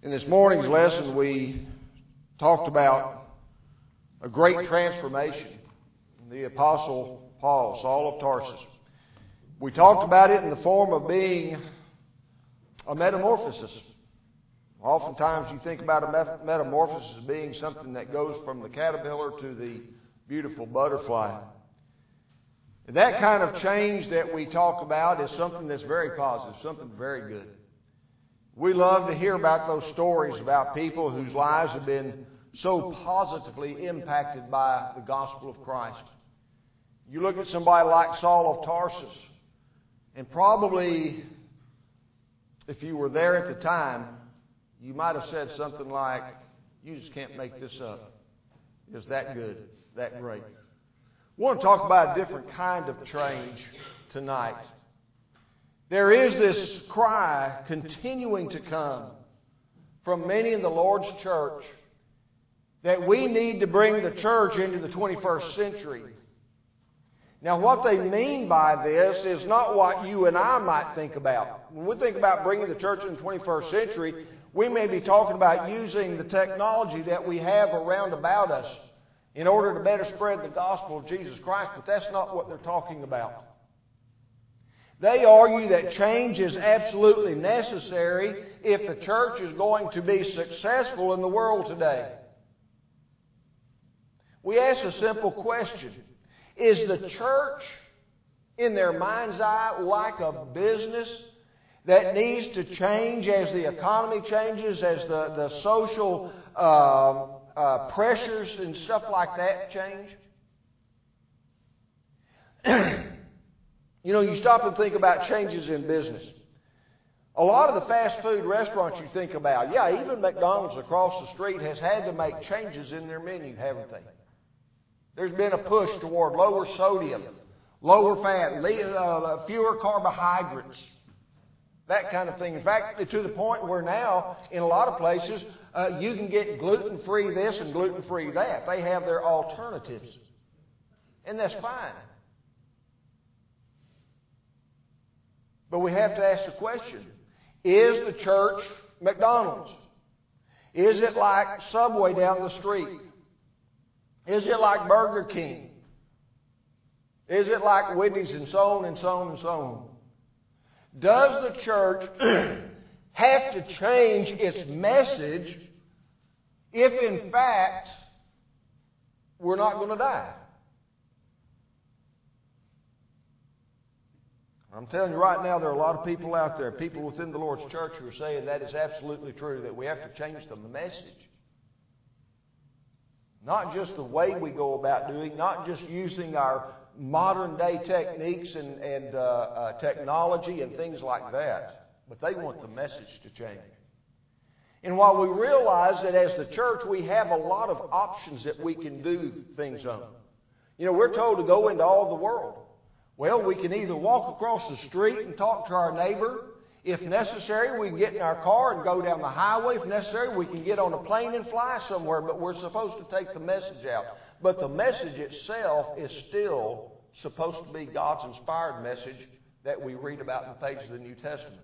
In this morning's lesson, we talked about a great transformation. The Apostle Paul, Saul of Tarsus. We talked about it in the form of being a metamorphosis. Oftentimes you think about a metamorphosis as being something that goes from the caterpillar to the beautiful butterfly. That kind of change that we talk about is something that's very positive, something very good. We love to hear about those stories about people whose lives have been so positively impacted by the gospel of Christ. You look at somebody like Saul of Tarsus, and probably if you were there at the time, you might have said something like, "You just can't make this up. It's that good, that great." We want to talk about a different kind of change tonight. There is this cry continuing to come from many in the Lord's church that we need to bring the church into the 21st century. Now, what they mean by this is not what you and I might think about. When we think about bringing the church into the 21st century, we may be talking about using the technology that we have around about us in order to better spread the gospel of Jesus Christ, but that's not what they're talking about. They argue that change is absolutely necessary if the church is going to be successful in the world today. We ask a simple question. Is the church, in their mind's eye, like a business that needs to change as the economy changes, as the social pressures and stuff like that change? You stop and think about changes in business. A lot of the fast food restaurants you think about, even McDonald's across the street has had to make changes in their menu, haven't they? There's been a push toward lower sodium, lower fat, fewer carbohydrates, that kind of thing. In fact, to the point where now, in a lot of places, you can get gluten-free this and gluten-free that. They have their alternatives. And that's fine. But we have to ask the question, is the church McDonald's? Is it like Subway down the street? Is it like Burger King? Is it like Wendy's, and so on and so on and so on? Does the church have to change its message if in fact we're not going to die? I'm telling you right now, there are a lot of people out there, people within the Lord's church, who are saying that is absolutely true, that we have to change the message. Not just the way we go about doing, not just using our modern day techniques and technology and things like that, but they want the message to change. And while we realize that as the church we have a lot of options that we can do things on. We're told to go into all the world. Well, we can either walk across the street and talk to our neighbor. If necessary, we can get in our car and go down the highway. If necessary, we can get on a plane and fly somewhere, but we're supposed to take the message out. But the message itself is still supposed to be God's inspired message that we read about in the pages of the New Testament.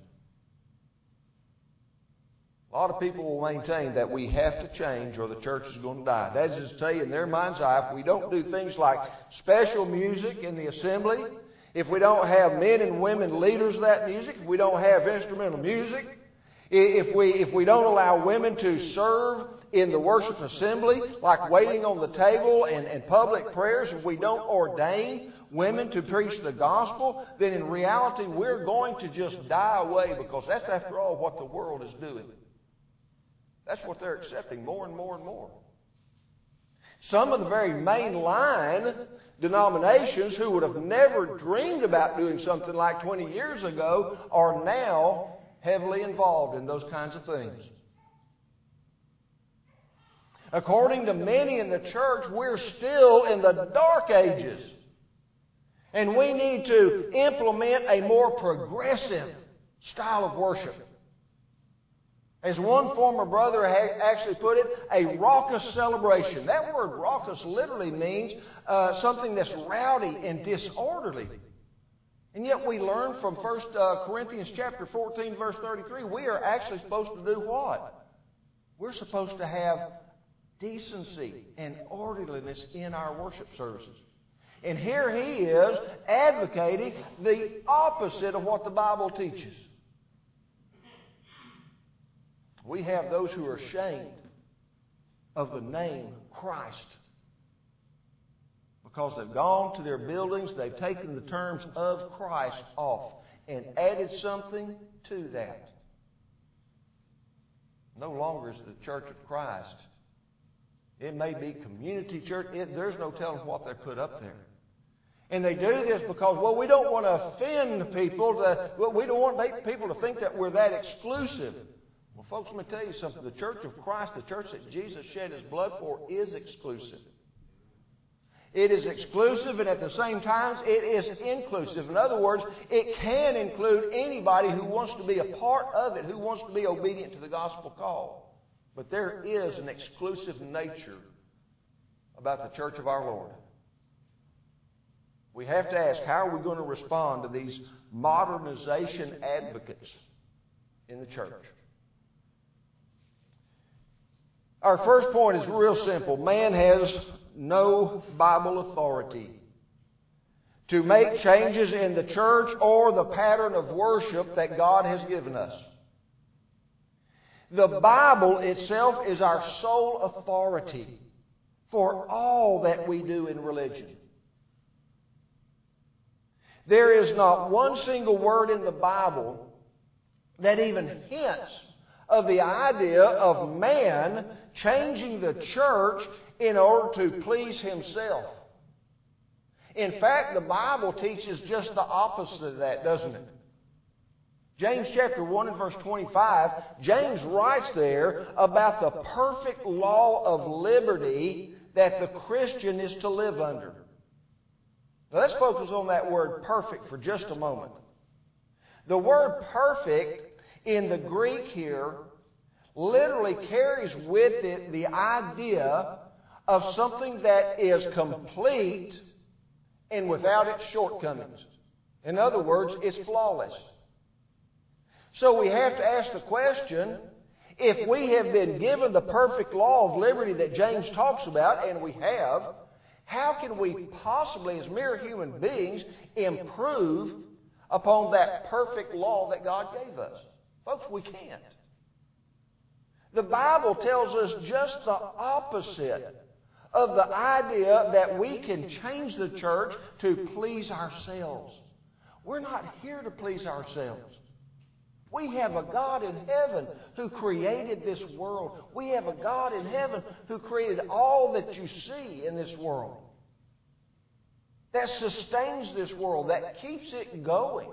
A lot of people will maintain that we have to change or the church is going to die. That is to say, in their mind's eye, if we don't do things like special music in the assembly, if we don't have men and women leaders of that music, if we don't have instrumental music, if we don't allow women to serve in the worship assembly, like waiting on the table and public prayers, if we don't ordain women to preach the gospel, then in reality we're going to just die away, because that's, after all, what the world is doing. That's what they're accepting more and more and more. Some of the very mainline denominations who would have never dreamed about doing something like 20 years ago are now heavily involved in those kinds of things. According to many in the church, we're still in the dark ages. And we need to implement a more progressive style of worship. As one former brother actually put it, a raucous celebration. That word raucous literally means something that's rowdy and disorderly. And yet we learn from 1 Corinthians chapter 14, verse 33, we are actually supposed to do what? We're supposed to have decency and orderliness in our worship services. And here he is advocating the opposite of what the Bible teaches. We have those who are ashamed of the name Christ because they've gone to their buildings, they've taken the terms of Christ off and added something to that. No longer is the Church of Christ. It may be community church. There's no telling what they put up there. And they do this because, well, we don't want to offend people. We don't want people to think that we're that exclusive. Well, folks, let me tell you something. The Church of Christ, the church that Jesus shed His blood for, is exclusive. It is exclusive, and at the same time, it is inclusive. In other words, it can include anybody who wants to be a part of it, who wants to be obedient to the gospel call. But there is an exclusive nature about the church of our Lord. We have to ask, how are we going to respond to these modernization advocates in the church? Our first point is real simple. Man has no Bible authority to make changes in the church or the pattern of worship that God has given us. The Bible itself is our sole authority for all that we do in religion. There is not one single word in the Bible that even hints of the idea of man changing the church in order to please himself. In fact, the Bible teaches just the opposite of that, doesn't it? James chapter 1 and verse 25, James writes there about the perfect law of liberty that the Christian is to live under. Now let's focus on that word perfect for just a moment. The word perfect in the Greek here literally carries with it the idea of something that is complete and without its shortcomings. In other words, it's flawless. So we have to ask the question, if we have been given the perfect law of liberty that James talks about, and we have, how can we possibly, as mere human beings, improve upon that perfect law that God gave us? Folks, we can't. The Bible tells us just the opposite of the idea that we can change the church to please ourselves. We're not here to please ourselves. We have a God in heaven who created this world. We have a God in heaven who created all that you see in this world, that sustains this world, that keeps it going.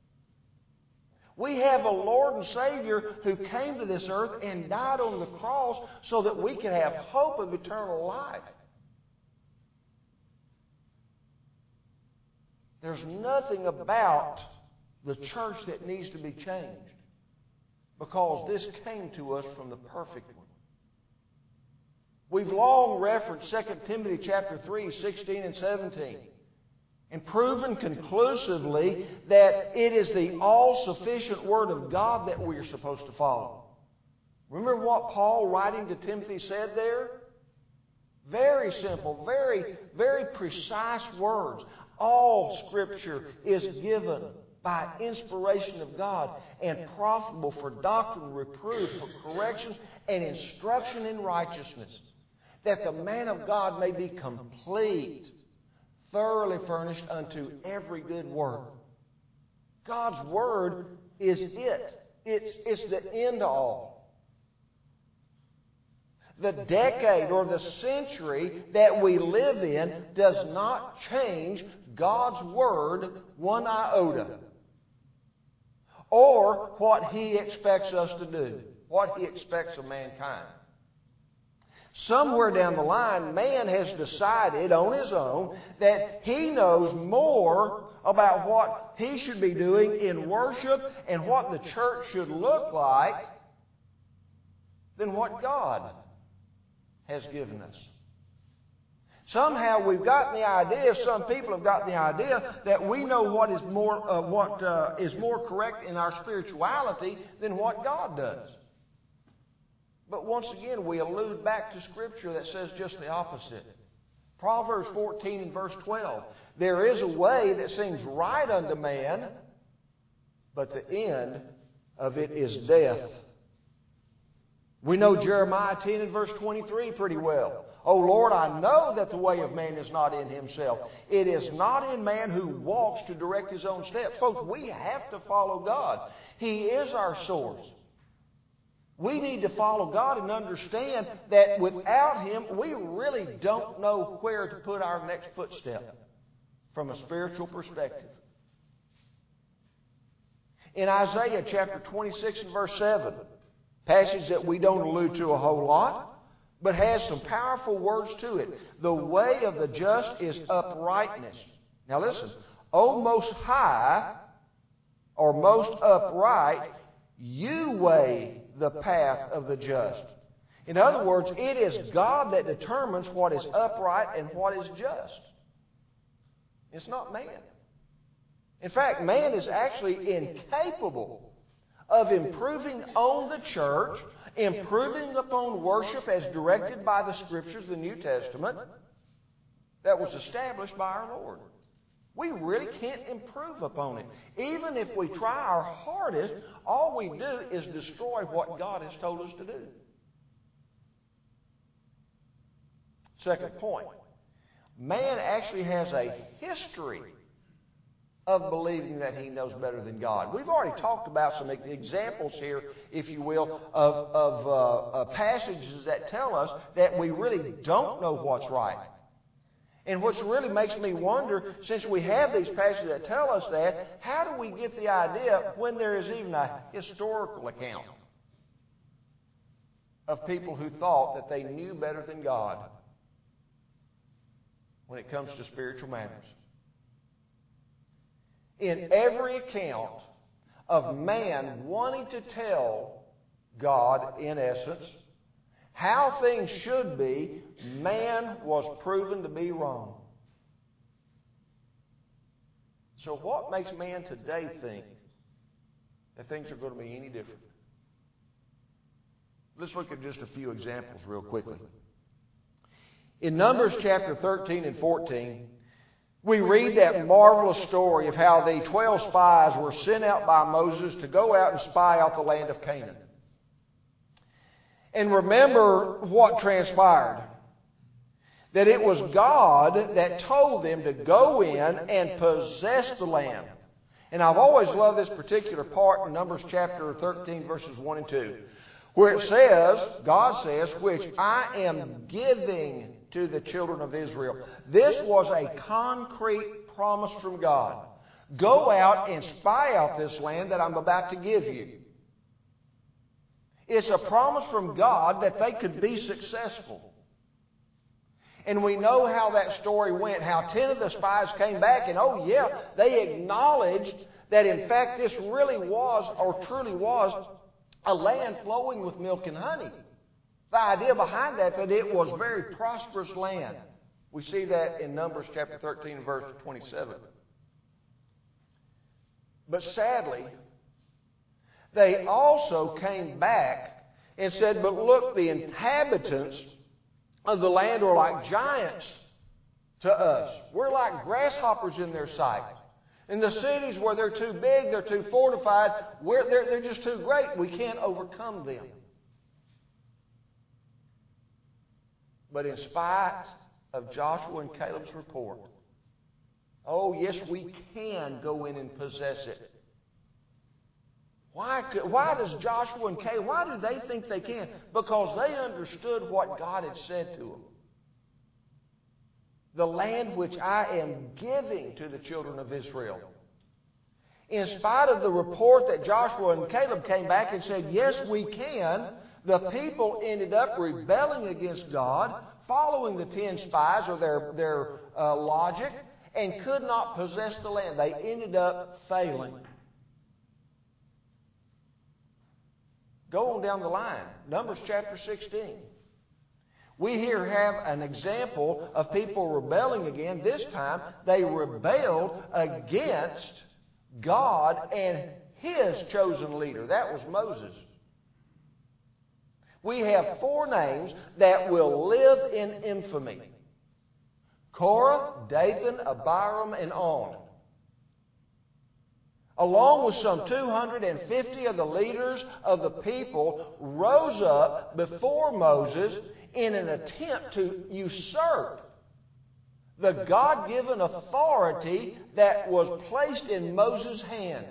We have a Lord and Savior who came to this earth and died on the cross so that we can have hope of eternal life. There's nothing about the church that needs to be changed because this came to us from the perfect one. We've long referenced 2 Timothy chapter 3, 16 and 17. And proven conclusively that it is the all-sufficient Word of God that we are supposed to follow. Remember what Paul, writing to Timothy, said there? Very simple, very, very precise words. All Scripture is given by inspiration of God and profitable for doctrine, reproof, for correction, and instruction in righteousness, that the man of God may be complete, thoroughly furnished unto every good work. God's Word is it. It's the end all. The decade or the century that we live in does not change God's Word one iota, or what He expects us to do, what He expects of mankind. Somewhere down the line, man has decided on his own that he knows more about what he should be doing in worship and what the church should look like than what God has given us. Somehow we've gotten the idea, some people have gotten the idea, that we know what is more correct in our spirituality than what God does. But once again, we allude back to Scripture that says just the opposite. Proverbs 14 and verse 12. There is a way that seems right unto man, but the end of it is death. We know Jeremiah 10 and verse 23 pretty well. O Lord, I know that the way of man is not in himself. It is not in man who walks to direct his own steps. Folks, we have to follow God. He is our source. We need to follow God and understand that without Him, we really don't know where to put our next footstep from a spiritual perspective. In Isaiah chapter 26 and verse 7, passage that we don't allude to a whole lot, but has some powerful words to it. The way of the just is uprightness. Now listen, O most high, or most upright, you weigh the path of the just. In other words, it is God that determines what is upright and what is just. It's not man. In fact, man is actually incapable of improving on the church, improving upon worship as directed by the Scriptures, the New Testament, that was established by our Lord. We really can't improve upon it. Even if we try our hardest, all we do is destroy what God has told us to do. Second point. Man actually has a history of believing that he knows better than God. We've already talked about some examples here, if you will, of passages that tell us that we really don't know what's right. And what really makes me wonder, since we have these passages that tell us that, how do we get the idea when there is even a historical account of people who thought that they knew better than God when it comes to spiritual matters? In every account of man wanting to tell God, in essence, how things should be, man was proven to be wrong. So what makes man today think that things are going to be any different? Let's look at just a few examples real quickly. In Numbers chapter 13 and 14, we read that marvelous story of how the 12 spies were sent out by Moses to go out and spy out the land of Canaan. And remember what transpired. That it was God that told them to go in and possess the land. And I've always loved this particular part in Numbers chapter 13, verses 1 and 2. Where it says, God says, which I am giving to the children of Israel. This was a concrete promise from God. Go out and spy out this land that I'm about to give you. It's a promise from God that they could be successful. And we know how that story went, how 10 of the spies came back and, oh yeah, they acknowledged that in fact this really was, or truly was, a land flowing with milk and honey. The idea behind that it was a very prosperous land. We see that in Numbers chapter 13, verse 27. But sadly, they also came back and said, but look, the inhabitants of the land are like giants to us. We're like grasshoppers in their sight. In the cities where they're too big, they're too fortified, they're just too great. We can't overcome them. But in spite of Joshua and Caleb's report, oh yes, we can go in and possess it. Why does Joshua and Caleb, why do they think they can? Because they understood what God had said to them. The land which I am giving to the children of Israel. In spite of the report that Joshua and Caleb came back and said, yes, we can, the people ended up rebelling against God, following the 10 spies or their logic, and could not possess the land. They ended up failing. Go on down the line. Numbers chapter 16. We here have an example of people rebelling again. This time, they rebelled against God and His chosen leader. That was Moses. we have 4 names that will live in infamy. Korah, Dathan, Abiram, and On. Along with some 250 of the leaders of the people, rose up before Moses in an attempt to usurp the God-given authority that was placed in Moses' hands.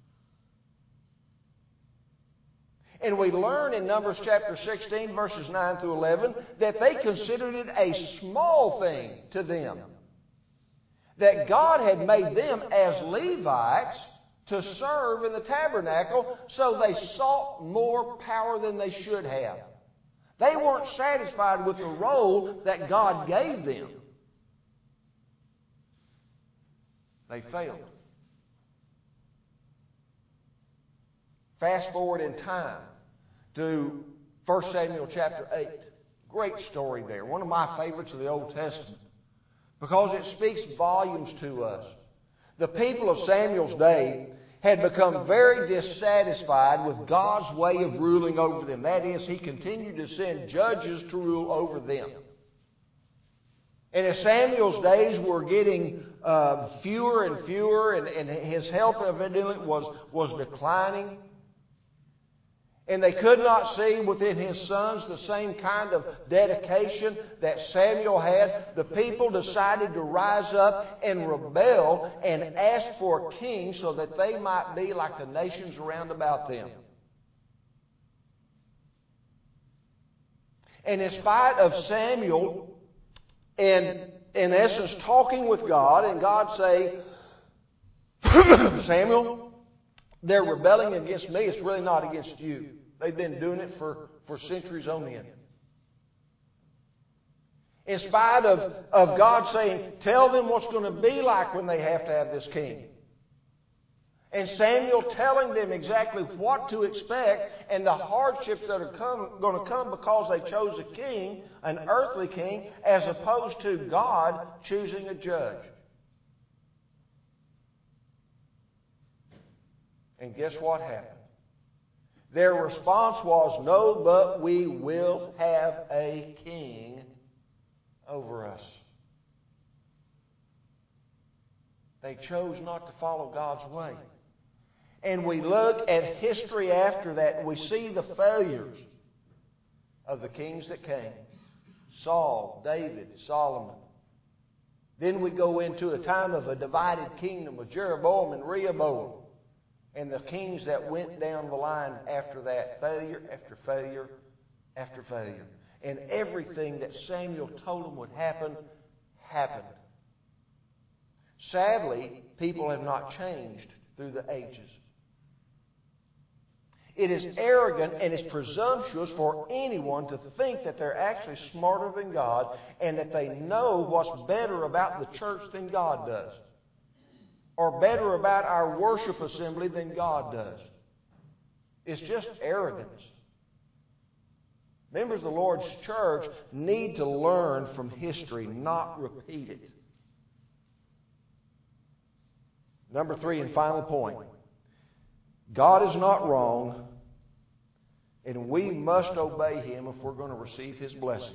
And we learn in Numbers chapter 16, verses 9 through 11, that they considered it a small thing to them. That God had made them as Levites to serve in the tabernacle, so they sought more power than they should have. They weren't satisfied with the role that God gave them. They failed. Fast forward in time to 1 Samuel chapter 8. Great story there. One of my favorites of the Old Testament, because it speaks volumes to us. The people of Samuel's day had become very dissatisfied with God's way of ruling over them. That is, He continued to send judges to rule over them. And as Samuel's days were getting fewer and fewer, and his health evidently was declining, and they could not see within his sons the same kind of dedication that Samuel had, the people decided to rise up and rebel and ask for a king so that they might be like the nations around about them. And in spite of Samuel, in essence, talking with God, and God say, Samuel, they're rebelling against me. It's really not against you. They've been doing it for centuries on end. In spite of God saying, tell them what's going to be like when they have to have this king. And Samuel telling them exactly what to expect and the hardships that are going to come because they chose a king, an earthly king, as opposed to God choosing a judge. And guess what happened? Their response was, no, but we will have a king over us. They chose not to follow God's way. And we look at history after that, and we see the failures of the kings that came. Saul, David, Solomon. Then we go into a time of a divided kingdom with Jeroboam and Rehoboam. And the kings that went down the line after that, failure after failure after failure. And everything that Samuel told them would happen, happened. Sadly, people have not changed through the ages. It is arrogant and it's presumptuous for anyone to think that they're actually smarter than God and that they know what's better about the church than God does, or better about our worship assembly than God does. It's just arrogance. Members of the Lord's church need to learn from history, not repeat it. Number 3 and final point. God is not wrong, and we must obey Him if we're going to receive His blessing.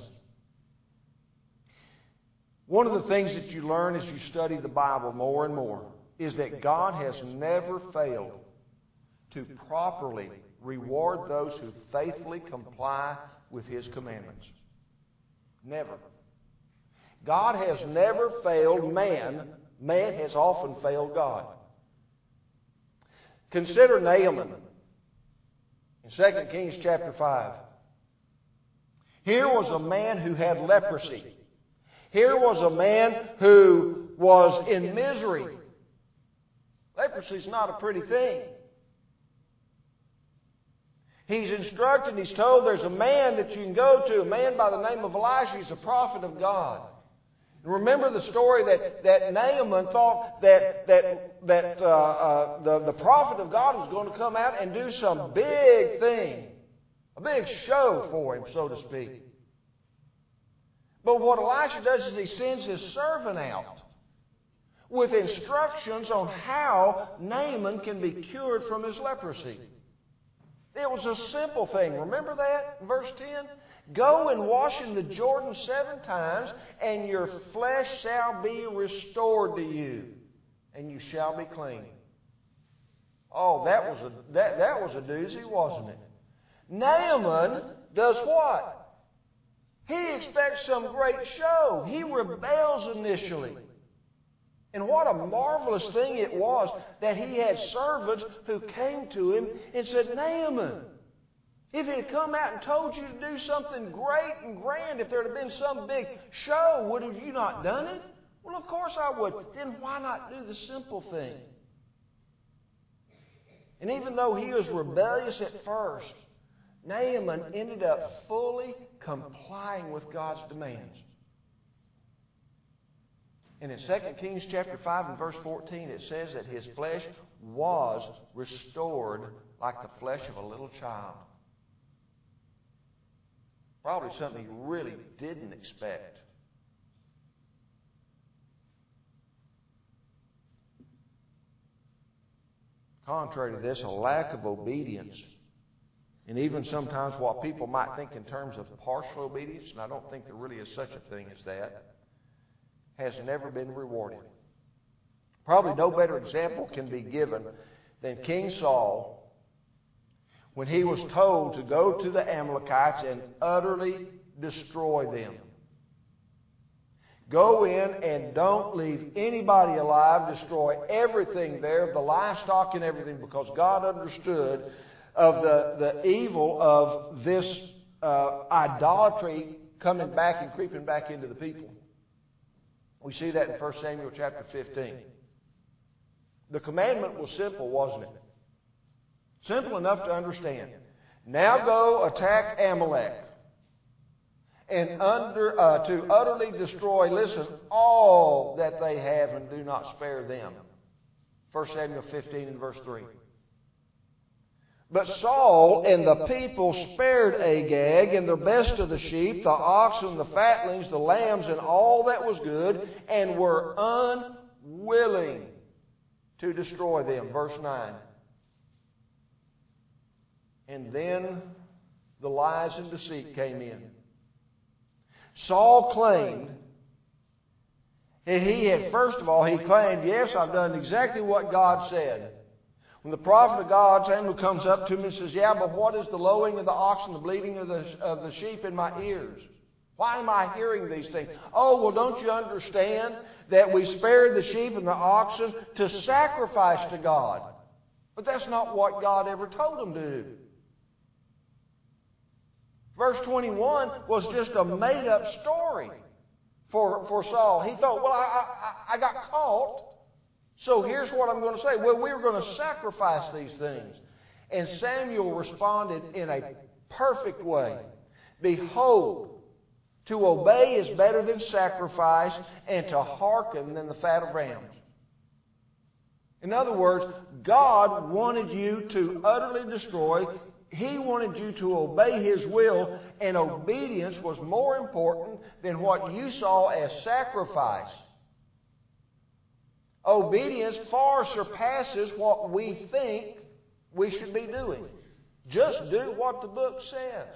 One of the things that you learn as you study the Bible more and more is that God has never failed to properly reward those who faithfully comply with His commandments. Never. God has never failed man. Man has often failed God. Consider Naaman in 2 Kings chapter 5. Here was a man who had leprosy. Here was a man who was in misery. Leprosy is not a pretty thing. He's instructed, he's told there's a man that you can go to, a man by the name of Elisha. He's a prophet of God. Remember the story that Naaman thought that the prophet of God was going to come out and do some big thing, a big show for him, so to speak. But what Elisha does is he sends his servant out with instructions on how Naaman can be cured from his leprosy. It was a simple thing. Remember that in verse 10? Go and wash in the Jordan 7 times, and your flesh shall be restored to you, and you shall be clean. Oh, that was a doozy, wasn't it? Naaman does what? He expects some great show. He rebels initially. And what a marvelous thing it was that he had servants who came to him and said, Naaman, if he had come out and told you to do something great and grand, if there had been some big show, would have you not done it? Well, of course I would. Then why not do the simple thing? And even though he was rebellious at first, Naaman ended up fully complying with God's demands. And in 2 Kings chapter 5 and verse 14, it says that his flesh was restored like the flesh of a little child. Probably something he really didn't expect. Contrary to this, a lack of obedience, and even sometimes what people might think in terms of partial obedience, and I don't think there really is such a thing as that, has never been rewarded. Probably no better example can be given than King Saul when he was told to go to the Amalekites and utterly destroy them. Go in and don't leave anybody alive. Destroy everything there, the livestock and everything, because God understood of the evil of this idolatry coming back and creeping back into the people. We see that in 1 Samuel chapter 15. The commandment was simple, wasn't it? Simple enough to understand. Now go attack Amalek. And to utterly destroy, listen, all that they have and do not spare them. 1 Samuel 15 and verse 3. But Saul and the people spared Agag and the best of the sheep, the oxen, the fatlings, the lambs, and all that was good, and were unwilling to destroy them. Verse 9. And then the lies and deceit came in. Saul claimed, and first of all, he claimed, yes, I've done exactly what God said. When the prophet of God, Samuel, comes up to him and says, yeah, but what is the lowing of the oxen, the bleating of the sheep in my ears? Why am I hearing these things? Oh, well, don't you understand that we spared the sheep and the oxen to sacrifice to God? But that's not what God ever told them to do. Verse 21 was just a made-up story for Saul. He thought, well, I got caught, so here's what I'm going to say. Well, we were going to sacrifice these things. And Samuel responded in a perfect way. Behold, to obey is better than sacrifice, and to hearken than the fat of rams. In other words, God wanted you to utterly destroy. He wanted you to obey His will, and obedience was more important than what you saw as sacrifice. Obedience far surpasses what we think we should be doing. Just do what the book says.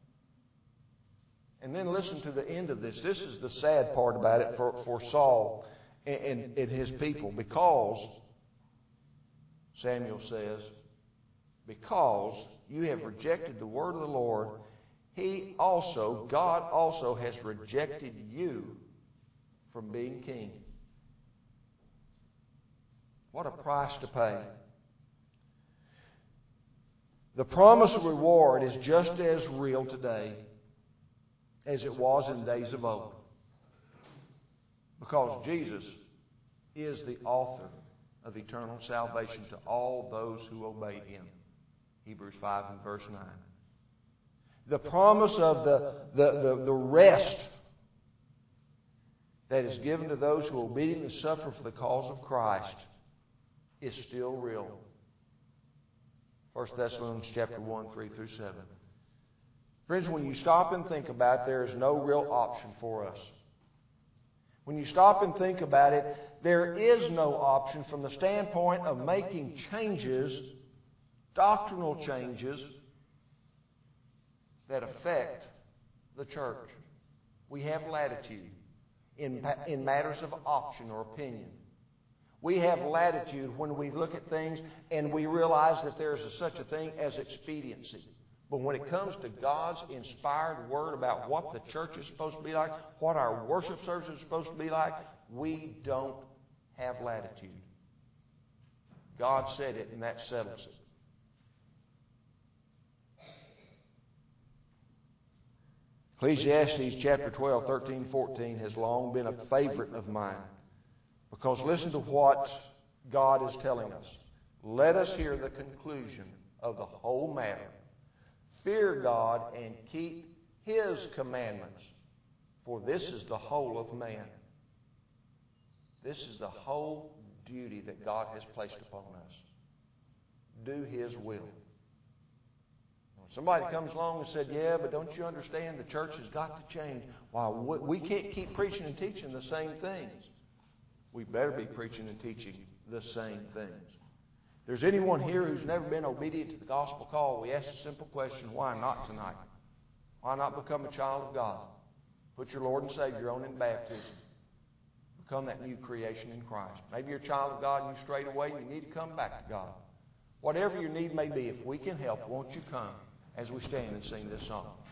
And then listen to the end of this. This is the sad part about it for Saul and his people. Because, Samuel says, because you have rejected the word of the Lord, God also has rejected you from being king. What a price to pay. The promise of reward is just as real today as it was in days of old. Because Jesus is the author of eternal salvation to all those who obey Him. Hebrews 5 and verse 9. The promise of the rest that is given to those who obediently suffer for the cause of Christ is still real. 1 Thessalonians chapter 1, 3 through 7. Friends, when you stop and think about it, there is no real option for us. When you stop and think about it, there is no option from the standpoint of making changes, doctrinal changes, that affect the church. We have latitude in matters of option or opinion. We have latitude when we look at things and we realize that there is such a thing as expediency. But when it comes to God's inspired word about what the church is supposed to be like, what our worship service is supposed to be like, we don't have latitude. God said it, and that settles it. Ecclesiastes chapter 12, 13, 14 has long been a favorite of mine. Because listen to what God is telling us. Let us hear the conclusion of the whole matter. Fear God and keep His commandments, for this is the whole of man. This is the whole duty that God has placed upon us. Do His will. Somebody comes along and said, yeah, but don't you understand the church has got to change? Why, we can't keep preaching and teaching the same things. We better be preaching and teaching the same things. If there's anyone here who's never been obedient to the gospel call, we ask a simple question, why not tonight? Why not become a child of God? Put your Lord and Savior on in baptism. Become that new creation in Christ. Maybe you're a child of God and you strayed away and you need to come back to God. Whatever your need may be, if we can help, won't you come as we stand and sing this song?